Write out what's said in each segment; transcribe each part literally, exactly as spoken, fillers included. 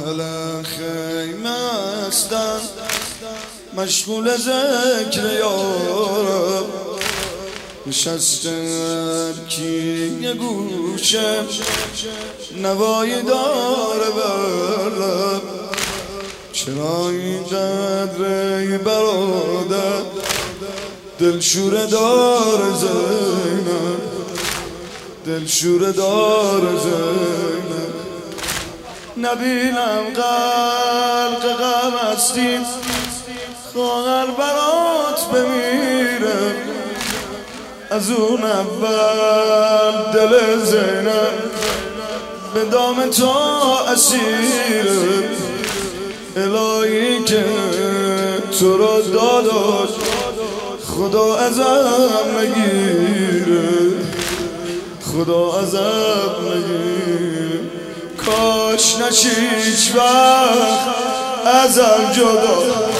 اهل خیمه هستن مشغول ذکر یارب، نشسته کی یه گوشه نوایی داره بلب. چرا اینقدر برادر دلشوره داره زینب، دلشوره داره زینب. نبینم غرق غم هستیم خواهر برات بمیره، از اون اول دل زینب به دام تو اسیره. الهی که تو را داداش خدا ازم نگیره، خدا ازم نگیره. کاش نشی هیچ وقت ازم جدا،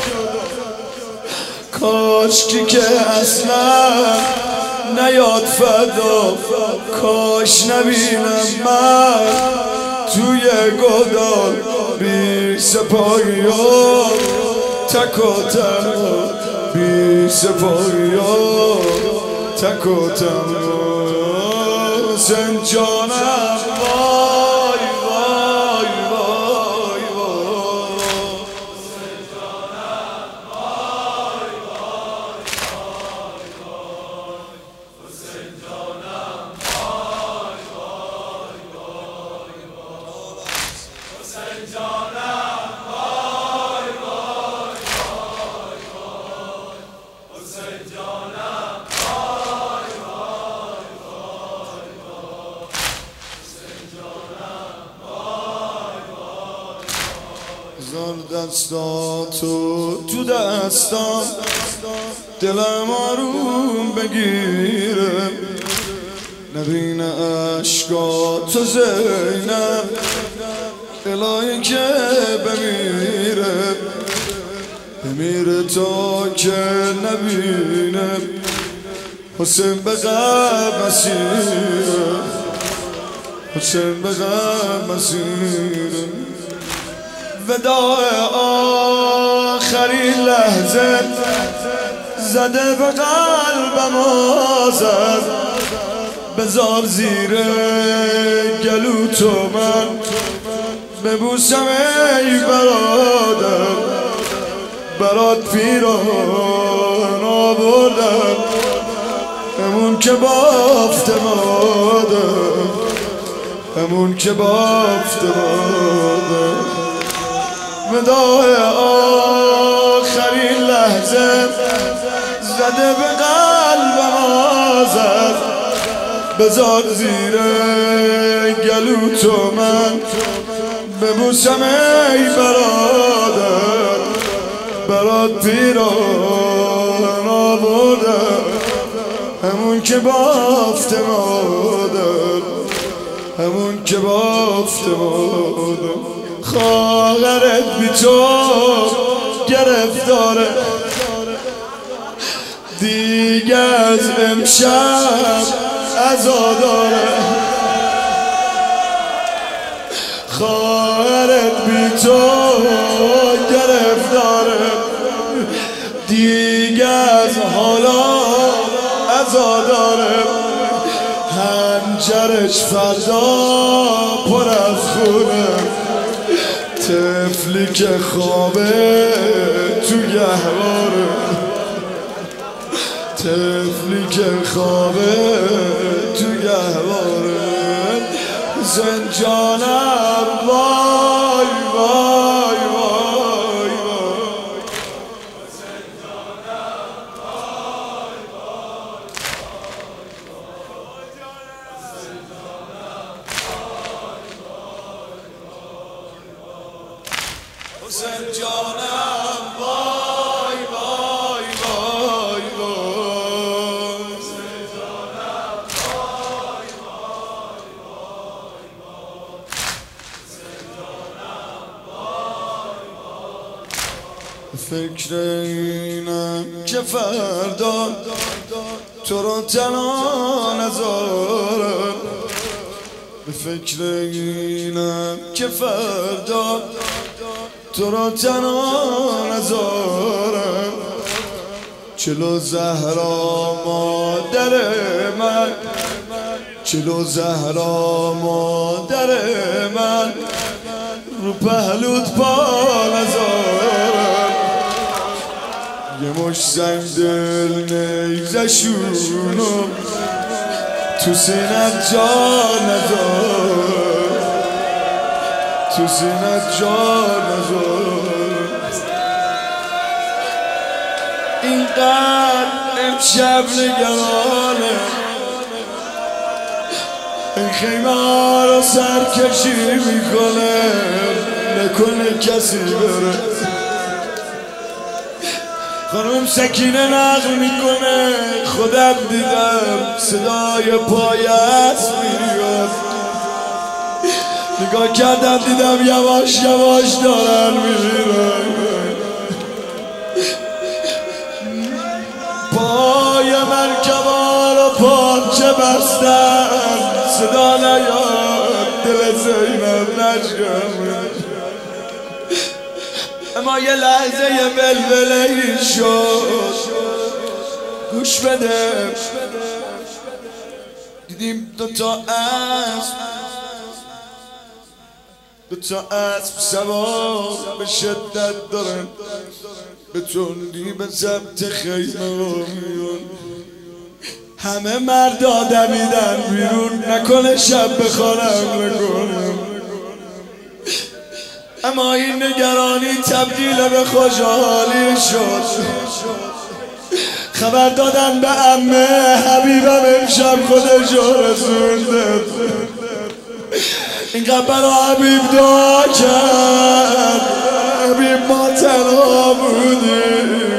کاش کی که اصلا نیاد فدا. کاش نبینم من توی گدال بی سپاهی ها تک و تنها، بی سپاهی ها تک و تنها. حسین جانم وای وای وای وای، حسین جانم وای وای وای، حسین جانم وای وای وای، حسین جانم وای وای وای، حسین جانم وای وای وای، حسین جانم وای وای. زار دستاتو تو دستام دلم آروم بگیره، نبینه عشقاتو زینب الهی که بمیره، بمیره تا که نبینه حسین به غم مسیره، حسین به غم مسیره. وداع آخرین لحظه زده به قلبم آزد، بذار زیر گلو تو من ببوسم ای برادر. برات پیران آوردم همون که بافت مادر، همون که بافت مادر. وداع آخرین لحظه زده به قلبم آزد، بذار زیر گلو تو من ببوسم ای برادر. برات پیران آوردم همون که بافت مادر، همون که بافت مادر. خواهرت بی تو گرفتاره دیگه از امشب عزاداره. خواهرت بی تو گرفتاره دیگه از حالا عزاداره. هنجرش فردا پر از خونه، طفلی که خوابه تو گهواره، طفلی که خوابه تو گهواره. حسین جانم وای وای وای وای، حسین جانم وای وای وای، حسین جانم وای وای وای، حسین جانم وای وای وای وای، حسین جانم وای وای وای وای، حسین جانم وای وای. فکر اینم که فردا تو رو تنها نذارم، فکر اینم که فردا تو را تنها نذارم. چلو زهرا مادر من، چلو زهرا مادر من، رو پهلوت پا نذارم. یه مش سنگ دل نیزشونو تو سینت جا نذار، تو سینت جا نذار. اینقدر امشب نگرانه این خیمه ها رو سرکشی میکنه، نکنه کسی بره. خانم سکینه نقل میکنه خودم دیدم صدای پای اسب میاد، نگاه کردم دیدم یواش یواش دارن میرن. پای مرکبا رو پارچه بستن، صدا نیاد دل زینب نشکم. اما یه لحظه یه بلبله‌ای شد، گوش بده. دیدیم دوتا اسب، دوتا اسب سوار به شدت دارن به تندی به ضبط خیمه میان. همه مردا دویدن بیرون، نکنه شب بخوانم نکنم. اما این نگرانی تبدیل به خوشحالی شد. خبر دادن به عمه حبیبم امشب خودشو رسونده. اینقدر برا حبیب دعا کرد، حبیب ما تنها بودیم،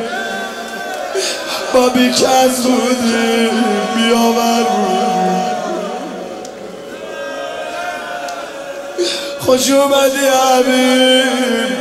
با بیکس بودیم، بیاور بودیم. خوش اومدی حبیب.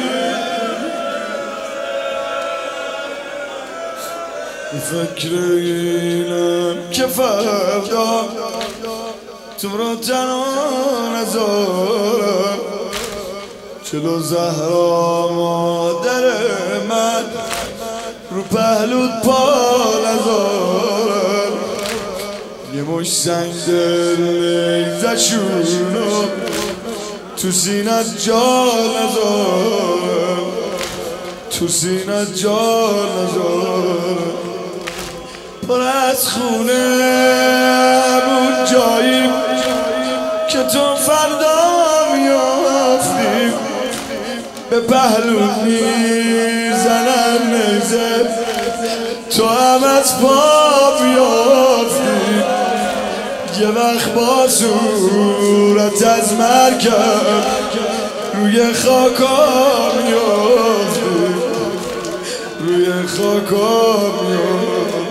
فکر اینم که فردا تو را تنها نذارم. چلو زهرا مادر من، رو پهلوت پا نذارم. یه مش سنگ دل نیزشونو تو سینت جا نذارم، تو سینت جا نذارم. پر از خونه بود جایی که تو فردا میافتی، به پهلوت میزنن نیزه تو هم از پا بیافتی. یه وقت با صورت از مرکب روی خاکا میافتی، روی خاکا میافتی.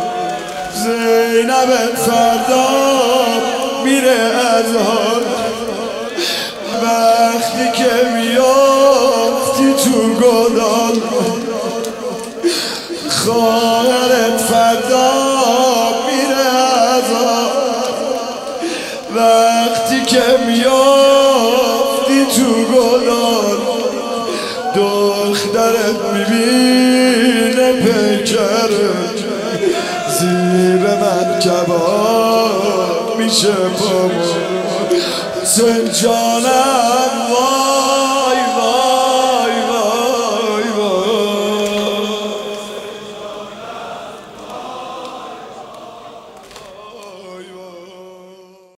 زینب فردا میره از حال، وقتی که میافتی تو گدال. خواهرت فردا میره از حال، وقتی که میافتی تو گدال. دخترت میبینه پیکرت زیر مرکبا میشه بابا. حسین جانم